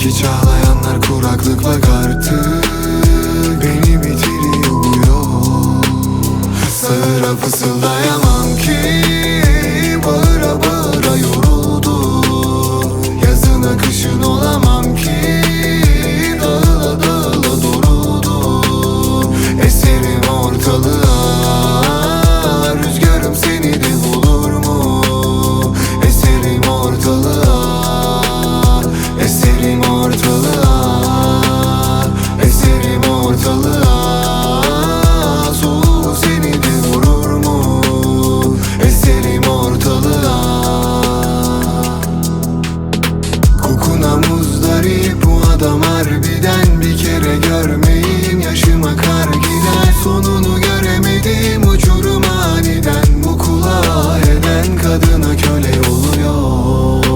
içimdeki çağlayanlar kuraklık bak artık beni bitiriyor bu yol. Sağıra fısıldayamam ki, bağıra bağıra yoruldum. Yazına kışın olamam ki, dağıla dağıla doruldum. Eserim ortalığa, rüzgarım seni de bulur mu? Eserim ortalığa, eserim ortalığa, eserim ortalığa. Soğuğu seni de vurur mu? Eserim ortalığa. Kokuna muzdarip bu adam harbiden, bir kere görmeyeyim yaşıma kar gider. Sonunu göremedim uçurum aniden, bu kulağa eden kadına köle oluyor.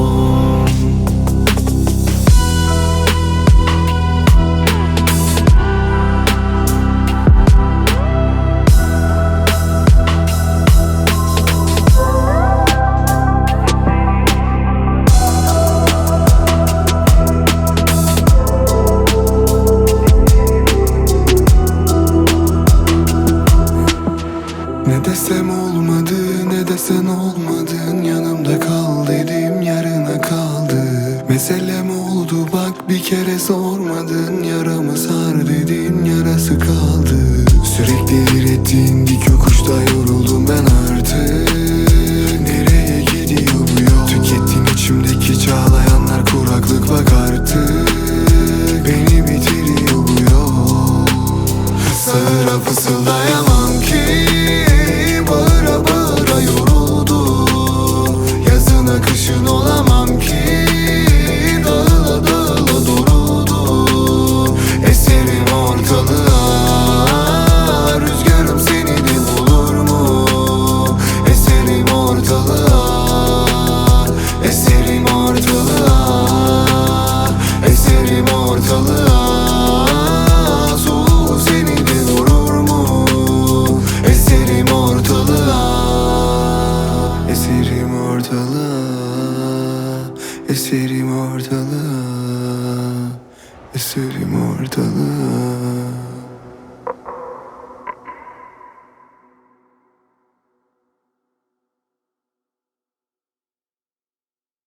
Ne desem olmadı, ne desen olmadın. Yanımda kal dedim, yarına kaldı. Meselem oldu bak, bir kere sormadın. Yaramı sar dedin, yarası kaldı. Sürekli direttiğin dik yokuşta yoruldum ben artık. Nereye gidiyor bu yol? Tükettin içimdeki çağlayanlar kuraklık bak artık beni bitiriyor bu yol. Sağıra fısıldayamam ki, bağıra bağıra yoruldum. Yazına kışın olamam ki, dağıla dağıla doruldum. Eserim ortalığa, rüzgarım seni de bulur mu? Eserim ortalığa, eserim ortalığa, eserim ortalığa. Soğuğu seni de vurur mu? Eserim ortalığa, eserim ortalığa, eserim ortalığa, eserim ortalığa.